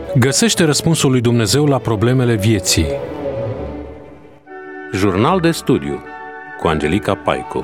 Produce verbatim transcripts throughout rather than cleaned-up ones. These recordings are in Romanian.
Găsește răspunsul lui Dumnezeu la problemele vieții. Jurnal de studiu cu Angelica Paicu.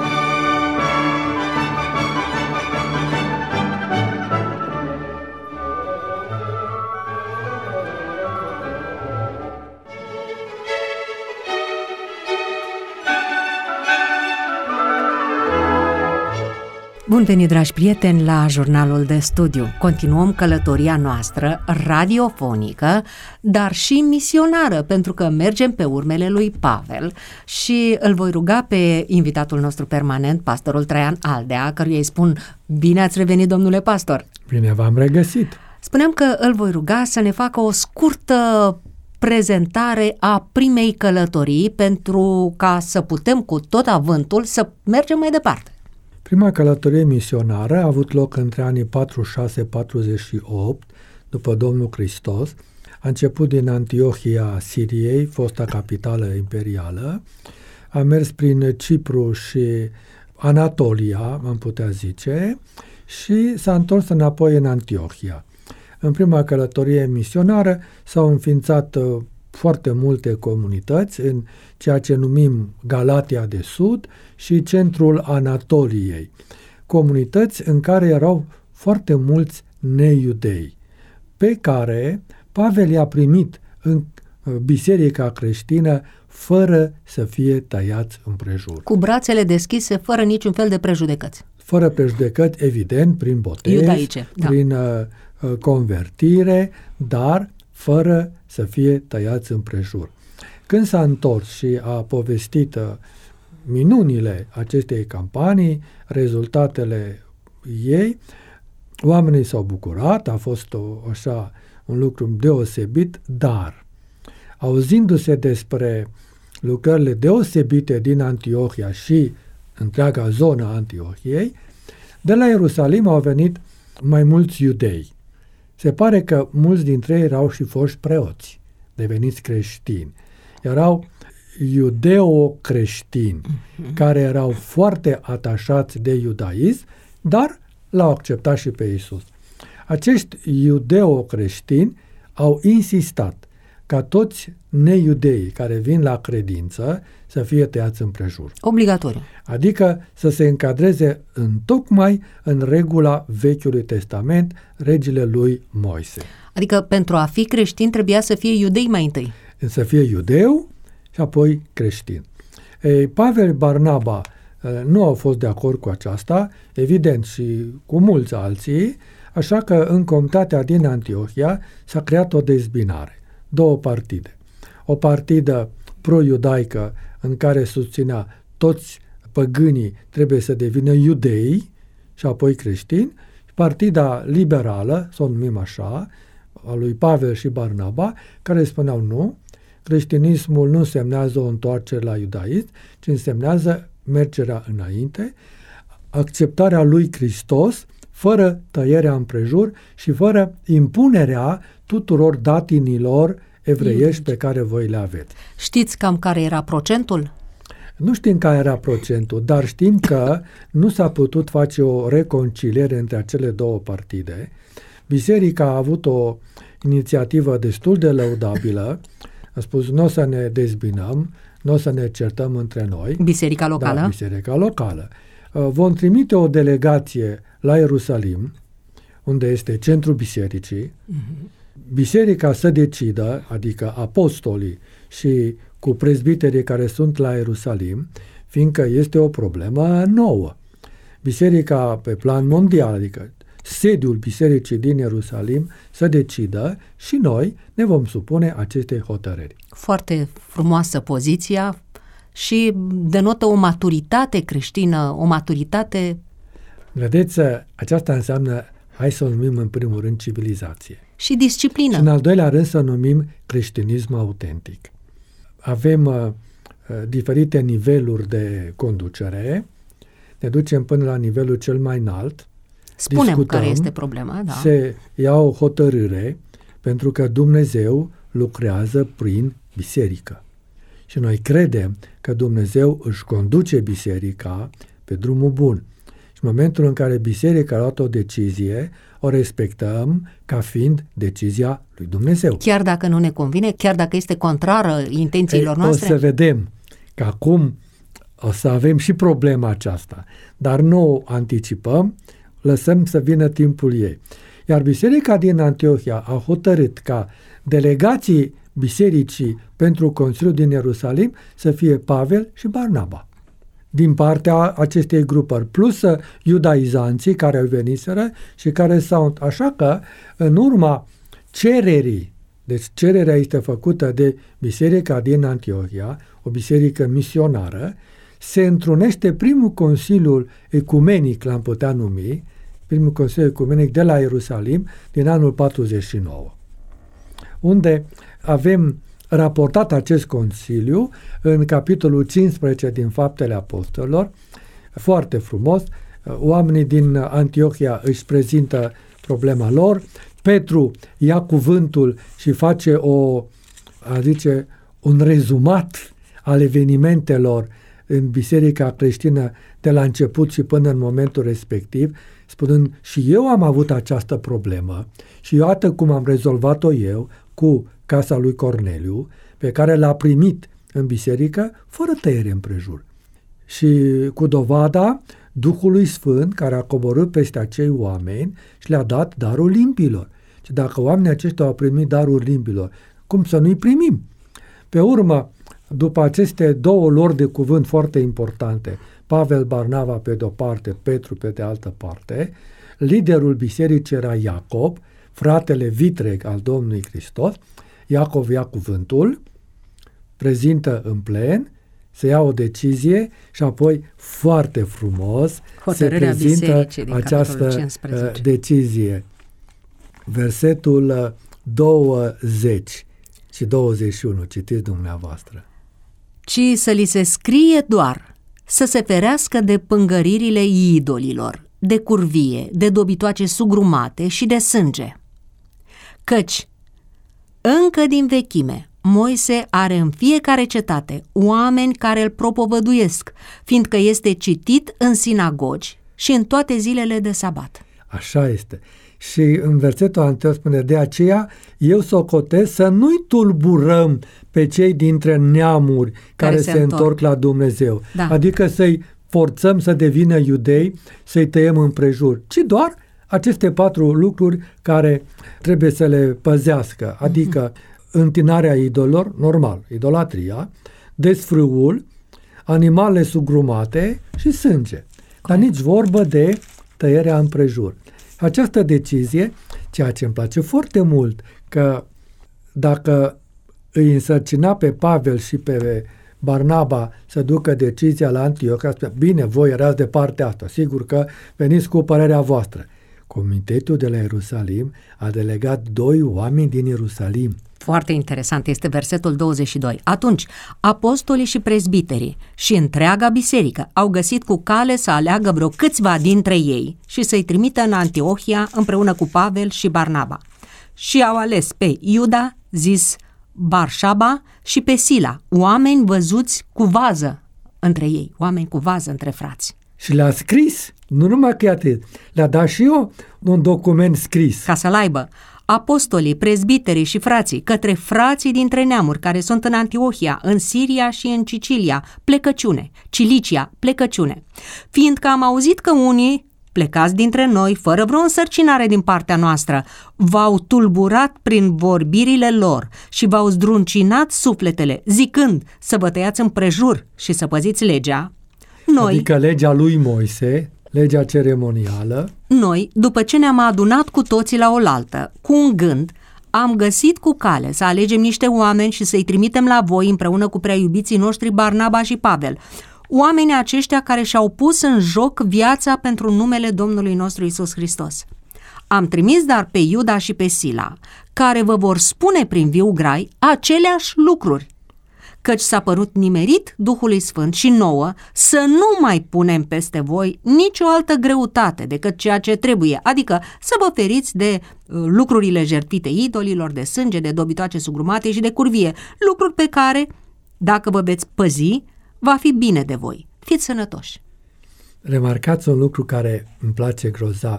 Bun venit, dragi prieteni, la Jurnalul de Studiu. Continuăm călătoria noastră radiofonică, dar și misionară, pentru că mergem pe urmele lui Pavel și îl voi ruga pe invitatul nostru permanent, pastorul Traian Aldea, căruia îi spun: bine ați revenit, domnule pastor! Bine v-am regăsit! Spuneam că îl voi ruga să ne facă o scurtă prezentare a primei călătorii, pentru ca să putem cu tot avântul să mergem mai departe. Prima călătorie misionară a avut loc între anii patruzeci și șase patruzeci și opt, după Domnul Hristos. A început din Antiohia Siriei, fosta capitală imperială, a mers prin Cipru și Anatolia, am putea zice, și s-a întors înapoi în Antiohia. În prima călătorie misionară s-au înființat uh, foarte multe comunități în ceea ce numim Galatia de Sud și centrul Anatoliei, comunități în care erau foarte mulți neiudei, pe care Pavel i-a primit în biserica creștină fără să fie tăiați împrejur. Cu brațele deschise, fără niciun fel de prejudecăți. Fără prejudecăți, evident, prin botez, Iudaice, da. prin uh, convertire, dar fără să fie tăiați împrejur. Când s-a întors și a povestit minunile acestei campanii, rezultatele ei, oamenii s-au bucurat, a fost o, așa un lucru deosebit, dar auzindu-se despre lucrările deosebite din Antiohia și întreaga zonă a Antiohiei, de la Ierusalim au venit mai mulți iudei. Se pare că mulți dintre ei erau și foști preoți, deveniți creștini. Erau iudeo-creștini, uh-huh. care erau foarte atașați de iudaism, dar l-au acceptat și pe Iisus. Acești iudeo-creștini au insistat ca toți neiudeii care vin la credință să fie tăiați împrejur. Obligatoriu. Adică să se încadreze în tocmai în regula Vechiului Testament, regile lui Moise. Adică pentru a fi creștin trebuia să fie iudei mai întâi. Să fie iudeu și apoi creștin. Ei, Pavel Barnaba nu au fost de acord cu aceasta, evident, și cu mulți alții, așa că în comunitatea din Antiohia s-a creat o dezbinare. Două partide. O partidă pro-iudaică în care susținea toți păgânii trebuie să devină iudei și apoi creștini, și partida liberală, să o numim așa, a lui Pavel și Barnaba, care spuneau nu, creștinismul nu însemnează o întoarcere la iudaism, ci însemnează mergerea înainte, acceptarea lui Hristos, fără tăierea împrejur și fără impunerea tuturor datinilor evreiești pe care voi le aveți. Știți cam care era procentul? Nu știm care era procentul, dar știm că nu s-a putut face o reconciliere între acele două partide. Biserica a avut o inițiativă destul de lăudabilă, a spus nu o să ne dezbinăm, nu o să ne certăm între noi. Biserica locală? Da, biserica locală. Vom trimite o delegație la Ierusalim, unde este centrul bisericii, uh-huh. Biserica să decidă, adică apostolii și cu prezbiterii care sunt la Ierusalim, fiindcă este o problemă nouă. Biserica pe plan mondial, adică sediul bisericii din Ierusalim, să decidă și noi ne vom supune acestei hotărâri. Foarte frumoasă poziția și denotă o maturitate creștină, o maturitate... Vedeți, aceasta înseamnă, hai să o numim în primul rând, civilizație. Și disciplină. Și în al doilea rând să numim creștinism autentic. Avem uh, diferite niveluri de conducere, ne ducem până la nivelul cel mai înalt, spunem discutăm, care este problema, da. Se ia o hotărâre, pentru că Dumnezeu lucrează prin biserică. Și noi credem că Dumnezeu își conduce biserica pe drumul bun. Și în momentul în care biserica a luat o decizie, o respectăm ca fiind decizia lui Dumnezeu. Chiar dacă nu ne convine, chiar dacă este contrară intențiilor Ei, noastre? O să vedem că acum o să avem și problema aceasta, dar nu o anticipăm, lăsăm să vină timpul ei. Iar biserica din Antiohia a hotărât ca delegații bisericii pentru Consiliul din Ierusalim să fie Pavel și Barnaba. Din partea acestei grupări, plus iudaizanții care au veniseră și care s-au... Așa că, în urma cererii, deci cererea este făcută de biserica din Antiohia, o biserică misionară, se întrunește primul Consiliul Ecumenic, l-am putea numi, primul Consiliu Ecumenic de la Ierusalim din anul patruzeci și nouă, unde avem raportat acest Consiliu în capitolul cincisprezece din Faptele Apostolilor, foarte frumos. Oamenii din Antiohia își prezintă problema lor, Petru ia cuvântul și face o, a zice, un rezumat al evenimentelor în biserica creștină de la început și până în momentul respectiv, spunând, și eu am avut această problemă și iată cum am rezolvat-o eu cu casa lui Corneliu, pe care l-a primit în biserică fără tăiere împrejur. Și cu dovada Duhului Sfânt care a coborât peste acei oameni și le-a dat darul limbilor. Și dacă oamenii aceștia au primit darul limbilor, cum să nu-i primim? Pe urmă, după aceste două lor de cuvânt foarte importante, Pavel, Barnaba pe de-o parte, Petru pe de altă parte, liderul bisericii era Iacob, fratele vitreg al Domnului Hristos. Iacov ia cuvântul, prezintă în plen, se ia o decizie și apoi foarte frumos Hotărârea se prezintă această cincisprezece. Decizie. Versetul douăzeci și douăzeci și unu, citiți dumneavoastră. Ci să li se scrie doar să se ferească de pângăririle idolilor, de curvie, de dobitoace sugrumate și de sânge. Căci încă din vechime Moise are în fiecare cetate oameni care îl propovăduiesc, fiindcă este citit în sinagogi și în toate zilele de sabat. Așa este. Și în versetul anterior spune, de aceea eu socotez să nu-i tulburăm pe cei dintre neamuri care, care se, se întorc. întorc la Dumnezeu. Da. Adică să-i forțăm să devină iudei, să-i tăiem împrejur, ci doar aceste patru lucruri care trebuie să le păzească, adică mm-hmm. întinarea idolilor, normal, idolatria, desfrâul, animale sugrumate și sânge. Dar nici vorbă de tăierea împrejur. Această decizie, ceea ce îmi place foarte mult, că dacă îi însărcina pe Pavel și pe Barnaba să ducă decizia la Antiohia, bine, voi erați de partea asta, sigur că veniți cu părerea voastră. Comitetul de la Ierusalim a delegat doi oameni din Ierusalim. Foarte interesant este versetul douăzeci și doi. Atunci, apostolii și prezbiterii și întreaga biserică au găsit cu cale să aleagă vreo câțiva dintre ei și să-i trimită în Antiohia împreună cu Pavel și Barnaba. Și au ales pe Iuda, zis Barșaba, și pe Sila, oameni văzuți cu vază între ei, oameni cu vază între frați. Și le-a scris, nu numai că atât, le-a dat și eu un document scris. Ca să-l aibă. Apostolii, prezbiterii și frații, către frații dintre neamuri care sunt în Antiohia, în Siria și în Sicilia, plecăciune, Cilicia, plecăciune. Fiindcă am auzit că unii, plecați dintre noi, fără vreo însărcinare din partea noastră, v-au tulburat prin vorbirile lor și v-au zdruncinat sufletele, zicând să vă tăiați împrejur și să păziți legea, noi, adică legea lui Moise, legea ceremonială. Noi, după ce ne-am adunat cu toții la oaltă, cu un gând, am găsit cu cale să alegem niște oameni și să-i trimitem la voi împreună cu prea iubiții noștri Barnaba și Pavel, oamenii aceștia care și-au pus în joc viața pentru numele Domnului nostru Iisus Hristos. Am trimis dar pe Iuda și pe Sila, care vă vor spune prin viu grai aceleași lucruri, căci s-a părut nimerit Duhului Sfânt și nouă să nu mai punem peste voi nicio altă greutate decât ceea ce trebuie, adică să vă feriți de uh, lucrurile jertfite idolilor, de sânge, de dobitoace sugrumate și de curvie, lucruri pe care, dacă vă veți păzi, va fi bine de voi. Fiți sănătoși! Remarcați un lucru care îmi place grozav.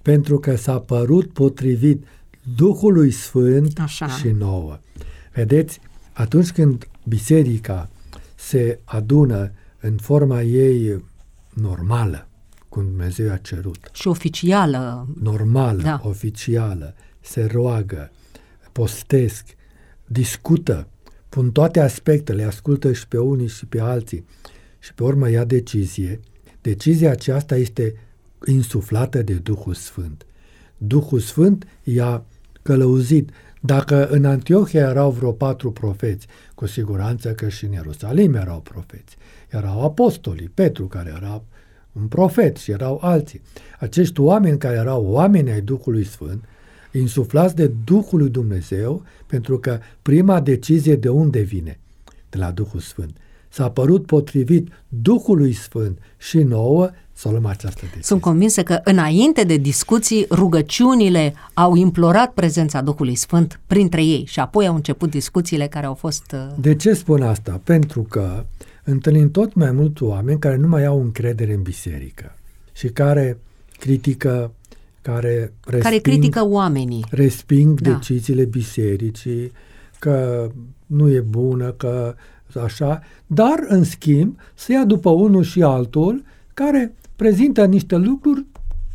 pentru că s-a părut potrivit Duhului Sfânt Așa. și nouă. Vedeți, atunci când biserica se adună în forma ei normală, cum Dumnezeu a cerut, Și oficială. normală, Da. oficială, se roagă, postesc, discută, pun toate aspectele, ascultă și pe unii și pe alții și pe urmă ia decizie. Decizia aceasta este insuflată de Duhul Sfânt. Duhul Sfânt i-a călăuzit. Dacă în Antiohia erau vreo patru profeți, cu siguranță că și în Ierusalim erau profeți. Erau apostolii, Petru care era un profet și erau alții. Acești oameni care erau oameni ai Duhului Sfânt, insuflați de Duhul lui Dumnezeu, pentru că prima decizie de unde vine? De la Duhul Sfânt. S-a părut potrivit Duhului Sfânt și nouă să luăm această decizie. Sunt convinsă că înainte de discuții, rugăciunile au implorat prezența Duhului Sfânt printre ei și apoi au început discuțiile care au fost... De ce spun asta? Pentru că întâlnim tot mai mulți oameni care nu mai au încredere în biserică și care critică, care resping, care critică oamenii. resping Da. deciziile bisericii, că nu e bună, că așa, dar în schimb se ia după unul și altul care prezintă niște lucruri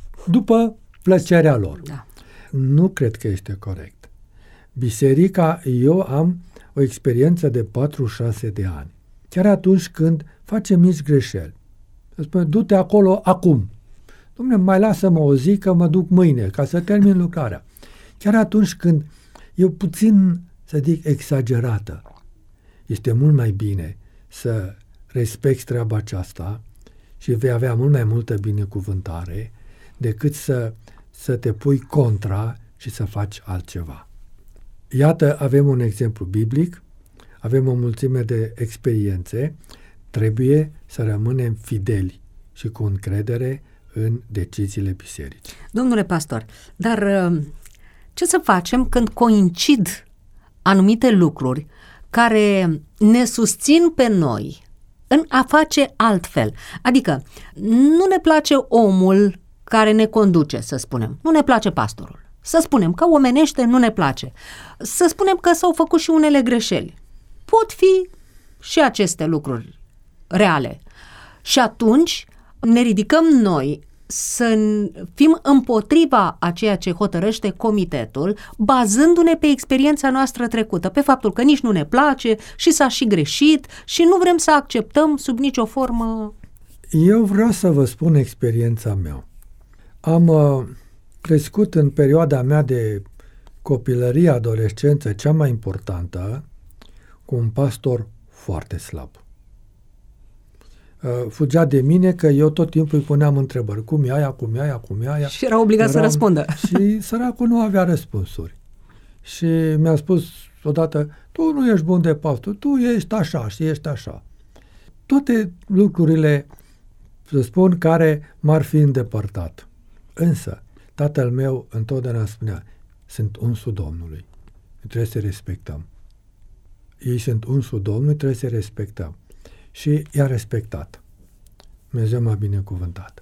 după plăcerea lor. Da. Nu cred că este corect. Biserica, eu am o experiență de patruzeci și șase de ani. Chiar atunci când facem mici greșeli. Se spune, du-te acolo acum. Dom'le, mai lasă-mă o zi că mă duc mâine ca să termin lucrarea. Chiar atunci când e puțin, să zic, exagerată, este mult mai bine să respecti treaba aceasta și vei avea mult mai multă binecuvântare decât să, să te pui contra și să faci altceva. Iată, avem un exemplu biblic, avem o mulțime de experiențe, trebuie să rămânem fideli și cu încredere în deciziile bisericii. Domnule pastor, dar ce să facem când coincid anumite lucruri care ne susțin pe noi în a face altfel? Adică nu ne place omul care ne conduce, să spunem, nu ne place pastorul. Să spunem că omenește nu ne place. Să spunem că s-au făcut și unele greșeli. Pot fi și aceste lucruri reale. Și atunci ne ridicăm noi să fim împotriva a ceea ce hotărăște comitetul, bazându-ne pe experiența noastră trecută, pe faptul că nici nu ne place și s-a și greșit și nu vrem să acceptăm sub nicio formă. Eu vreau să vă spun experiența mea. Am uh, crescut în perioada mea de copilărie, adolescență, cea mai importantă, cu un pastor foarte slab. Uh, fugea de mine că eu tot timpul îi puneam întrebări. Cum e aia, cum e aia, cum e aia. Și era obligat Eram, să răspundă. Și săracul nu avea răspunsuri. Și mi-a spus odată, tu nu ești bun de pastor, tu ești așa și ești așa. Toate lucrurile, să spun, care m-ar fi îndepărtat. Însă, tatăl meu întotdeauna spunea, sunt unsul Domnului, trebuie să respectăm. Ei sunt unsul Domnului, trebuie să respectăm. Și i-a respectat. Dumnezeu m-a binecuvântat.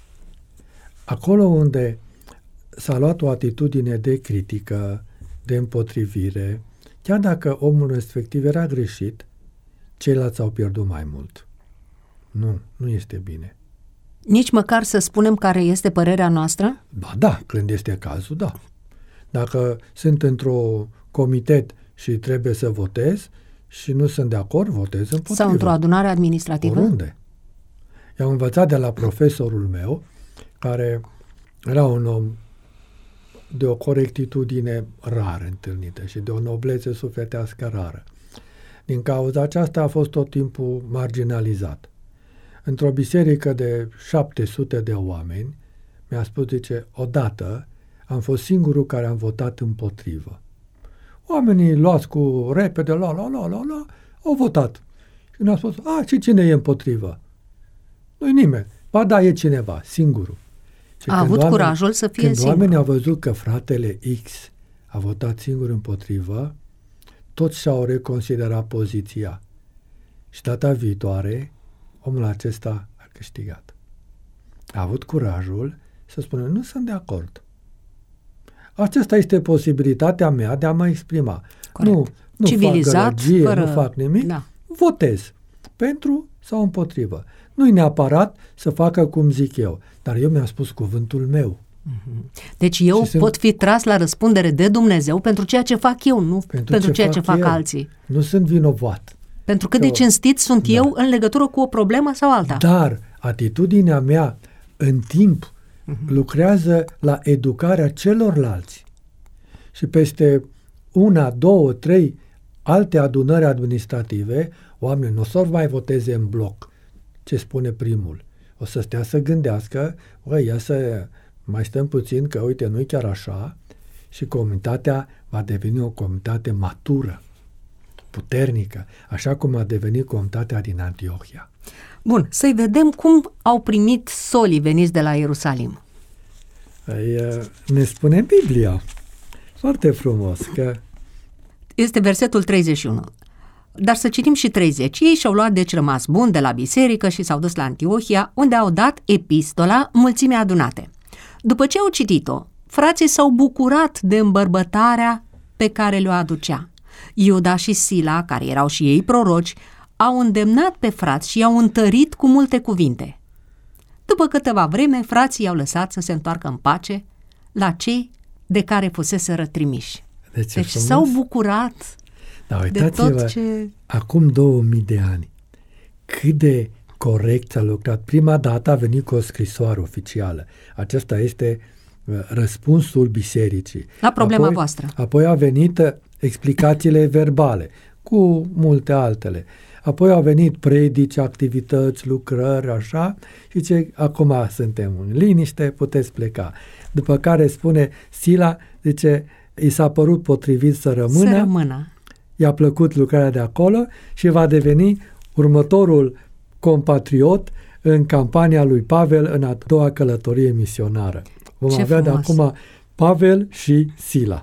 Acolo unde s-a luat o atitudine de critică, de împotrivire, chiar dacă omul respectiv era greșit, ceilalți au pierdut mai mult. Nu, nu este bine. Nici măcar să spunem care este părerea noastră? Ba da, când este cazul, da. Dacă sunt într-o comitet și trebuie să votez și nu sunt de acord, votez împotrivă. Sau într-o adunare administrativă? Oriunde. I-am învățat de la profesorul meu, care era un om de o corectitudine rar întâlnită și de o noblețe sufletească rară. Din cauza aceasta a fost tot timpul marginalizat. Într-o biserică de șapte sute de oameni, mi-a spus, zice, odată am fost singurul care am votat împotrivă. Oamenii luați cu repede, la, la, la, la, la, au votat. Și mi-a spus, a, și cine e împotrivă? Nu-i nimeni. Ba da, e cineva, singurul. Și a avut oamenii, curajul să fie când singur. Când oamenii au văzut că fratele X a votat singur împotrivă, toți și-au reconsiderat poziția. Și data viitoare, omul acesta a câștigat. A avut curajul să spună, nu sunt de acord. Aceasta este posibilitatea mea de a mă exprima. Corect. Nu, nu civilizat, fac gălăgie, fără... nu fac nimic, Da. votez pentru sau împotrivă. Nu-i neapărat să facă cum zic eu, dar eu mi-am spus cuvântul meu. Deci eu Și pot fi tras la răspundere de Dumnezeu pentru ceea ce fac eu, nu pentru, pentru ce ceea fac ce fac eu. alții. Nu sunt vinovat. Pentru cât de Eu- cinstit sunt Da. eu în legătură cu o problemă sau alta. Dar atitudinea mea în timp lucrează la educarea celorlalți. Și peste una, două, trei alte adunări administrative, oamenii nu o să mai voteze în bloc ce spune primul. O să stea să gândească, băi, ia să mai stăm puțin, că uite, nu-i chiar așa, și comunitatea va deveni o comunitate matură, puternică, așa cum a devenit comunitatea din Antiohia. Bun, să-i vedem cum au primit solii veniți de la Ierusalim. Păi, ne spune Biblia foarte frumos că Este versetul treizeci și unu. Dar să citim și treizeci. Ei și-au luat deci rămas bun de la biserică și s-au dus la Antiohia, unde au dat epistola mulțimii adunate. După ce au citit-o, frații s-au bucurat de îmbărbătarea pe care le-o aducea. Iuda și Sila, care erau și ei proroci, au îndemnat pe frați și i-au întărit cu multe cuvinte. După câteva vreme, frații i-au lăsat să se întoarcă în pace la cei de care fuseseră trimiși. de ce Deci frumos. s-au bucurat Dar de uitați-vă, tot ce... acum două mii de ani, cât de corect s-a lucrat. Prima dată a venit cu o scrisoare oficială. Acesta este uh, răspunsul bisericii. La problema apoi, voastră. Apoi au venit uh, explicațiile verbale, cu multe altele. Apoi au venit predici, activități, lucrări, așa, și ce acum suntem în liniște, puteți pleca. După care spune Sila, zice, i s-a părut potrivit să rămână, Să rămână. i-a plăcut lucrarea de acolo și va deveni următorul compatriot în campania lui Pavel în a doua călătorie misionară. Vom Ce avea frumos. de acum Pavel și Sila.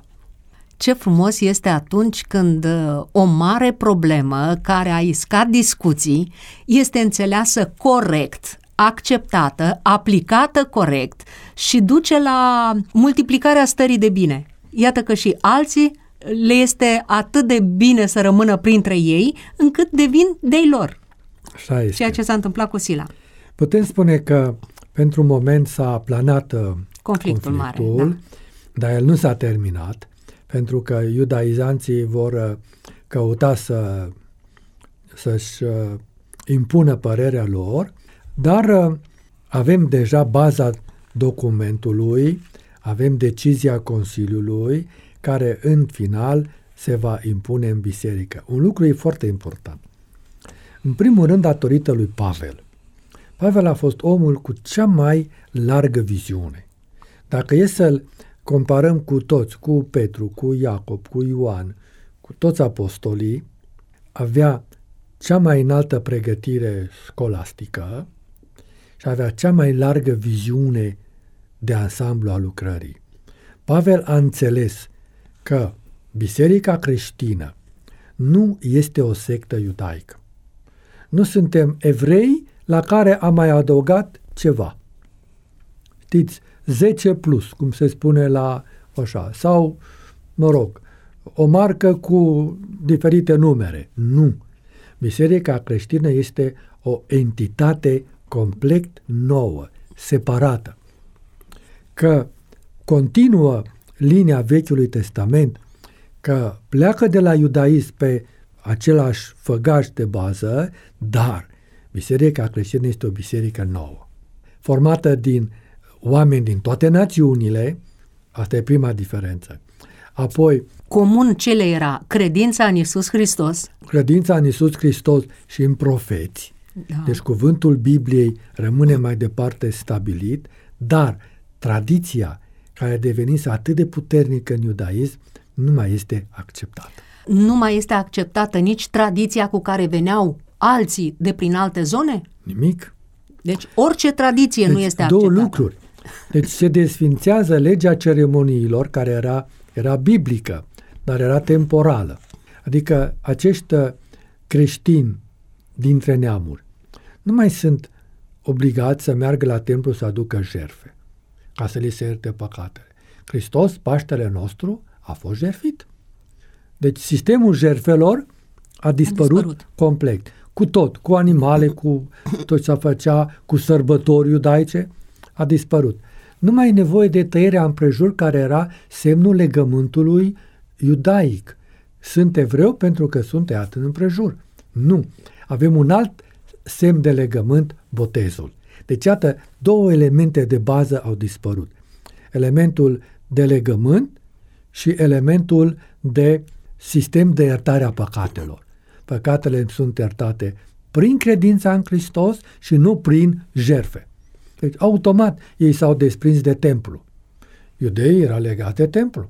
Ce frumos este atunci când uh, o mare problemă care a iscat discuții este înțeleasă corect, acceptată, aplicată corect și duce la multiplicarea stării de bine. Iată că și alții le este atât de bine să rămână printre ei, încât devin de-ai lor. Așa este. Ceea ce s-a întâmplat cu Sila. Putem spune că pentru un moment s-a planat uh, Conflictul mare, conflictul, da. dar el nu s-a terminat, pentru că iudaizanții vor uh, căuta să, să-și uh, impună părerea lor, dar uh, avem deja baza documentului, avem decizia Consiliului, care în final se va impune în biserică. Un lucru e foarte important. În primul rând, datorită lui Pavel. Pavel a fost omul cu cea mai largă viziune. Dacă e să-l comparăm cu toți, cu Petru, cu Iacob, cu Ioan, cu toți apostolii, avea cea mai înaltă pregătire scolastică și avea cea mai largă viziune de ansamblu a lucrării. Pavel a înțeles că biserica creștină nu este o sectă iudaică. Nu suntem evrei la care am mai adăugat ceva. Știți, zece plus, cum se spune la așa, sau, mă rog, o marcă cu diferite numere. Nu. Biserica creștină este o entitate complet nouă, separată, că continuă linia Vechiului Testament, că pleacă de la iudaism pe același făgaș de bază, dar biserica creștină este o biserică nouă, formată din oameni din toate națiunile, asta e prima diferență. Apoi, Comun ce le era credința în Iisus Hristos. credința în Iisus Hristos și în profeți. Da. Deci cuvântul Bibliei rămâne mai departe stabilit, dar tradiția care a devenit atât de puternică în iudaism nu mai este acceptată. Nu mai este acceptată nici tradiția cu care veneau alții de prin alte zone? Nimic. Deci orice tradiție Deci nu este două acceptată. lucruri. Deci se desfințează legea ceremoniilor, care era, era biblică, dar era temporală. Adică acești creștini dintre neamuri nu mai sunt obligați să meargă la templu să aducă jertfe. ca să li se ierte păcatele. Hristos, Paștele nostru, a fost jertfit. Deci sistemul jertfelor a dispărut, a dispărut complet. Cu tot, cu animale, cu tot ce se făcea, cu sărbători iudaice, a dispărut. Nu mai e nevoie de tăierea împrejur, care era semnul legământului iudaic. Sunt evreu pentru că sunt tăiat în împrejur. Nu. Avem un alt semn de legământ, botezul. Deci, iată, două elemente de bază au dispărut. Elementul de legământ și elementul de sistem de iertare a păcatelor. Păcatele sunt iertate prin credința în Hristos și nu prin jertfe. Deci, automat, ei s-au desprins de templu. Iudeii erau legați de templu.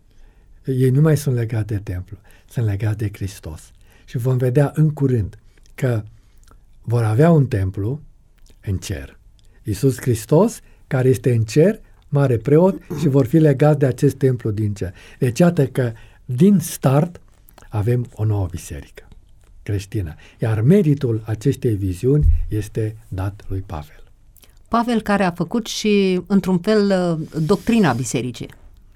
Ei nu mai sunt legați de templu, sunt legați de Hristos. Și vom vedea în curând că vor avea un templu în cer. Iisus Hristos, care este în cer, mare preot, și vor fi legați de acest templu din cer. Deci, iată că din start avem o nouă biserică creștină. Iar meritul acestei viziuni este dat lui Pavel. Pavel, care a făcut și, într-un fel, doctrina bisericii.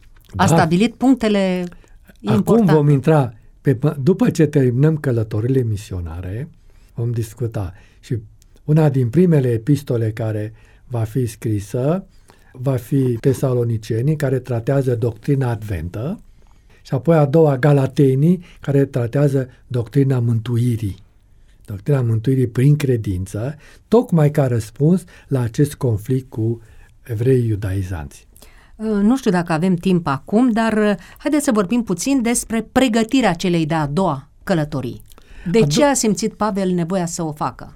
A da. stabilit punctele importante. Acum vom intra, pe, după ce terminăm călătorile misionare, vom discuta. Și una din primele epistole care va fi scrisă va fi Tesalonicenii, care tratează doctrina adventă, și apoi a doua, Galatenii, care tratează doctrina mântuirii. Doctrina mântuirii prin credință, tocmai ca răspuns la acest conflict cu evreii iudaizanți. Nu știu dacă avem timp acum, dar haideți să vorbim puțin despre pregătirea celei de-a doua călătorii. De a ce do- a simțit Pavel nevoia să o facă?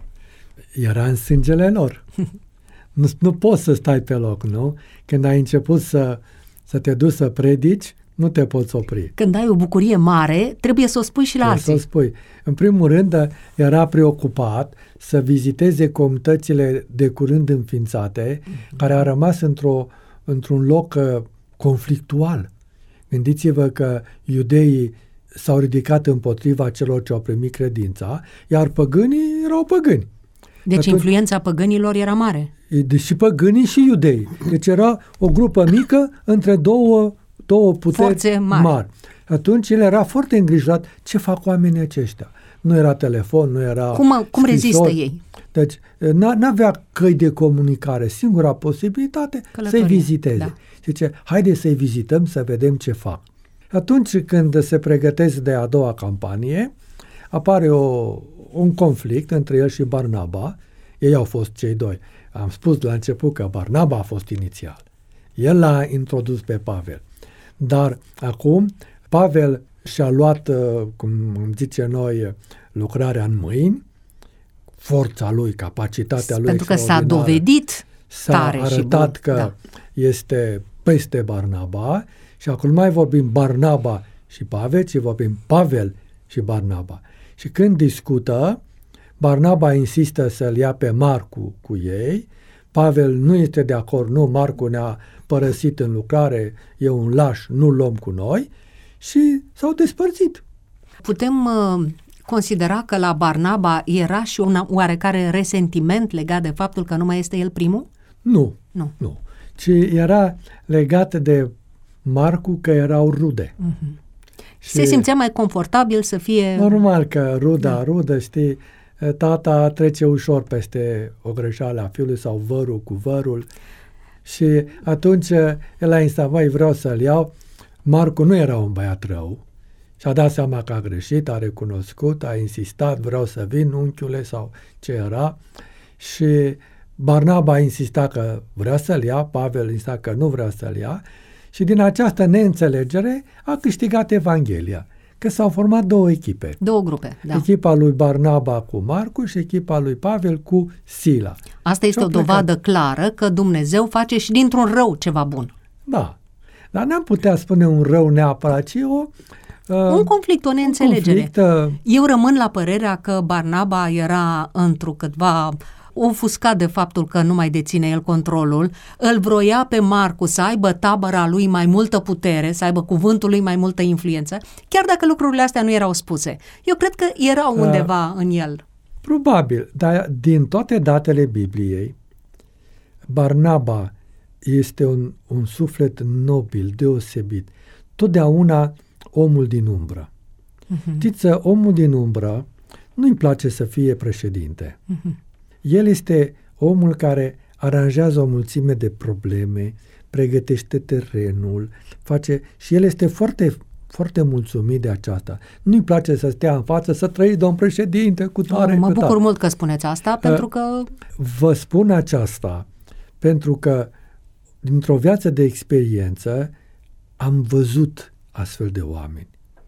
Era în sângele lor. nu, nu poți să stai pe loc, nu? Când ai început să, să te duci să predici, nu te poți opri. Când ai o bucurie mare, trebuie să o spui și la trebuie alții. Să o spui. În primul rând, era preocupat să viziteze comunitățile de curând înființate, mm-hmm. care au rămas într-o, într-un loc uh, conflictual. Gândiți-vă că iudeii s-au ridicat împotriva celor ce au primit credința, iar păgânii erau păgâni. Deci atunci, influența păgânilor era mare. Și păgânii și iudei. Deci era o grupă mică între două două puteri forțe mari. mari. Atunci el era foarte îngrijorat ce fac oamenii aceștia. Nu era telefon, nu era Cum, cum rezistă ei? Deci n-avea căi de comunicare. Singura posibilitate Călătorie. Să-i viziteze. Da. Zice, haide să-i vizităm să vedem ce fac. Atunci când se pregătesc de a doua campanie, apare o, un conflict între el și Barnaba. Ei au fost cei doi. Am spus la început că Barnaba a fost inițial. El l-a introdus pe Pavel. Dar acum Pavel și-a luat, cum zice noi, lucrarea în mâini, forța lui, capacitatea lui pentru că s-a dovedit tare s-a arătat și că da. este peste Barnaba și acum nu mai vorbim Barnaba și Pavel, ci vorbim Pavel și Barnaba. Și când discută, Barnaba insistă să-l ia pe Marcu cu ei, Pavel nu este de acord, nu, Marcu ne-a părăsit în lucrare, e un laș, nu-l luăm cu noi, și s-au despărțit. Putem uh, considera că la Barnaba era și un oarecare resentiment legat de faptul că nu mai este el primul? Nu, nu, nu. Ci era legat de Marcu că erau rude. Uh-huh. Și se simțea mai confortabil să fie... Normal că ruda, da. rudă, știi, tata trece ușor peste o greșeală a fiului sau vărul cu vărul și atunci el a insistat, mai vreau să-l iau. Marcu nu era un băiat rău și-a dat seama că a greșit, a recunoscut, a insistat, vreau să vin, unchiule sau ce era, și Barnaba a insistat că vrea să-l ia, Pavel insista că nu vrea să-l ia și din această neînțelegere a câștigat Evanghelia. Că s-au format două echipe. Două grupe, da. Echipa lui Barnaba cu Marcu și echipa lui Pavel cu Sila. Asta este o dovadă clară că Dumnezeu face și dintr-un rău ceva bun. Da. Dar n-am putea spune un rău neapărat, ci o... Uh, un conflict, o neînțelegere. Un conflict, uh, Eu rămân la părerea că Barnaba era întrucâtva ofuscat de faptul că nu mai deține el controlul, îl vroia pe Marcu să aibă tabăra lui mai multă putere, să aibă cuvântul lui mai multă influență, chiar dacă lucrurile astea nu erau spuse. Eu cred că erau undeva uh, în el. Probabil, dar din toate datele Bibliei, Barnaba este un, un suflet nobil, deosebit. Totdeauna omul din umbră. Uh-huh. Știți, omul din umbră nu-i place să fie președinte. Uh-huh. El este omul care aranjează o mulțime de probleme, pregătește terenul, face și el este foarte, foarte mulțumit de aceasta. Nu-i place să stea în față, să trăiți, domn președinte, cu tare, oh, Mă cu bucur tare. mult că spuneți asta, pentru că... Vă spun aceasta pentru că dintr-o viață de experiență am văzut astfel de oameni.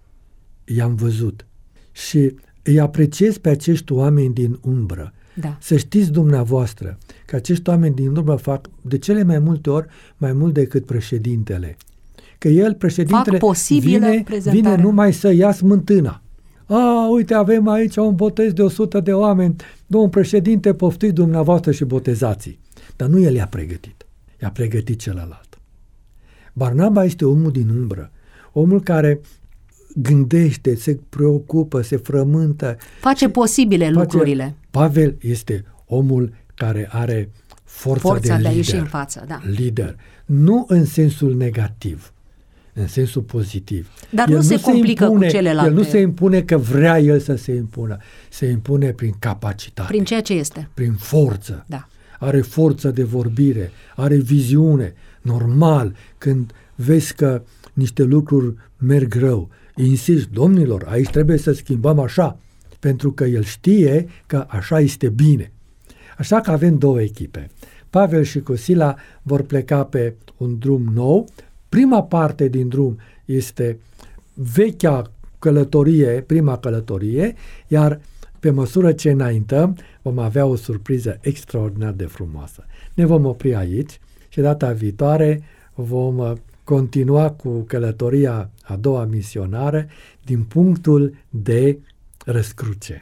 I-am văzut. Și îi apreciez pe acești oameni din umbră. Da. Să știți dumneavoastră că acești oameni din urmă fac de cele mai multe ori mai mult decât președintele. Că el, președintele, vine, vine numai să ia smântâna. A, uite, avem aici un botez de o sută de oameni. Domnul președinte, poftiți dumneavoastră și botezații. Dar nu el i-a pregătit. I-a pregătit celălalt. Barnaba este omul din umbră. Omul care gândește, se preocupă, se frământă. Face posibile face, lucrurile. Pavel este omul care are forța, forța de, de lider, a ieși în față. Da. Lider. Nu în sensul negativ, în sensul pozitiv. Dar el nu se complică impune, cu celelalte. El nu se impune că vrea el să se impună. Se impune prin capacitate. Prin ceea ce este. Prin forță. Da. Are forță de vorbire, are viziune. Normal, când vezi că niște lucruri merg rău, insist, domnilor, aici trebuie să schimbăm așa, pentru că el știe că așa este bine. Așa că avem două echipe. Pavel și cu Sila vor pleca pe un drum nou. Prima parte din drum este vechea călătorie, prima călătorie, iar pe măsură ce înaintăm vom avea o surpriză extraordinar de frumoasă. Ne vom opri aici și data viitoare vom continua cu călătoria a doua misionară din punctul de răscruce.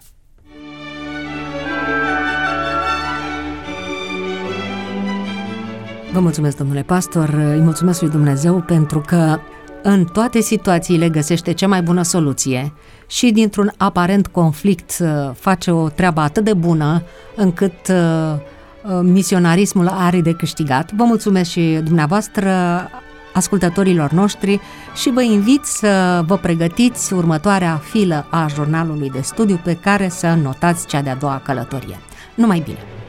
Vă mulțumesc, domnule pastor, îi mulțumesc lui Dumnezeu pentru că în toate situațiile găsește cea mai bună soluție și dintr-un aparent conflict face o treabă atât de bună încât misionarismul are de câștigat. Vă mulțumesc și dumneavoastră, ascultătorilor noștri, și vă invit să vă pregătiți următoarea filă a jurnalului de studiu pe care să notați cea de-a doua călătorie. Numai bine!